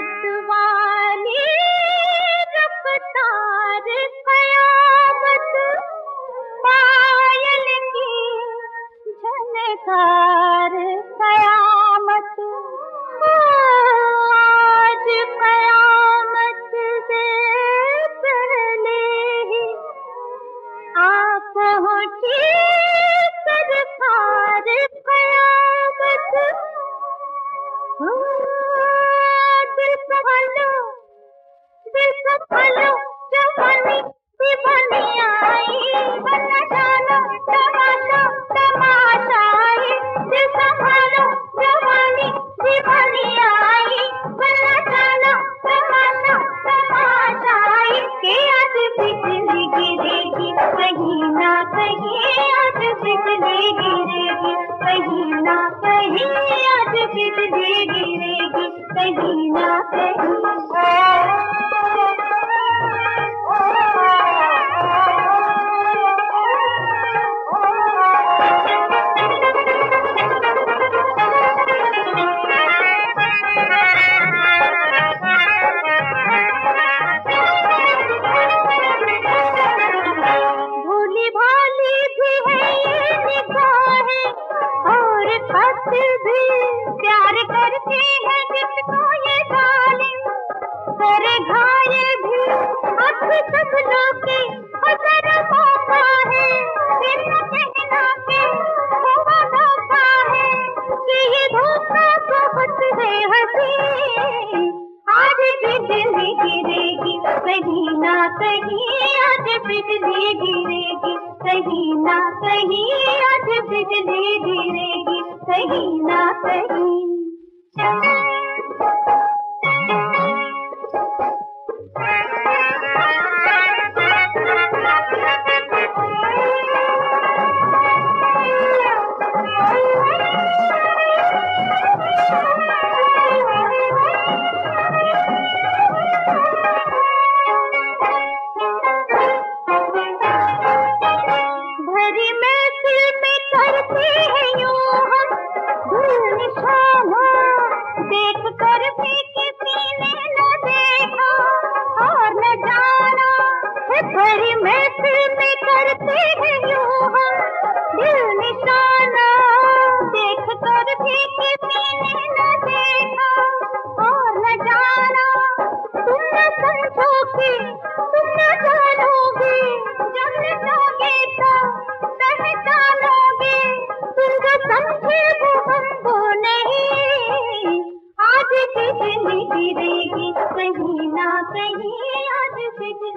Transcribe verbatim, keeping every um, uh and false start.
मतवाली रफ्तार कयामत, पायल की झनकार कयामत। आज कयामत से पहले ही आ पहुंची सरकार कयामत। दिल संभालो, दिल संभालो, जवानी दीवानी आई, वरना जानो तमाशा तमाशा आई। दिल संभालो, जवानी दीवानी आई, वरना जानो तमाशा तमाशा आई। कि आज बिजली गिरेगी कहीं ना कहीं, आज बिजली गिरेगी कहीं ना कहीं, आज बिजली गिरेगी कहीं ना कहीं। भोली भाली भी है ये निगाहें और खत भी, प्यार करते हैं जिसको ये जालिम करे घायल भी। अब सब लोग के हजर मौका है, फिर न कहना के हुआ धोखा है, कि ये धोखा बहुत है हंसी। आज बिजली गिरेगी कहीं ना कहीं, आज बिजली गिरेगी कहीं ना कहीं, आज बिजली गिरेगी कहीं ना कहीं। भरी महफिल में करते हैं यूं हम दिल निशाना, देख कर भी किसी ने न देखा और न जाना। भरी महफिल में करते हैं यूं हम दिल निशाना, देख कर भी किसी ने न देखा और न जाना। तुम न समझोगे, तुम न जानोगे, जब न जाओगे तो पहचानोगे। तुम जो समझे वो हमको नहीं, आज बिजली गिरेगी कहीं ना कहीं, आज बिजली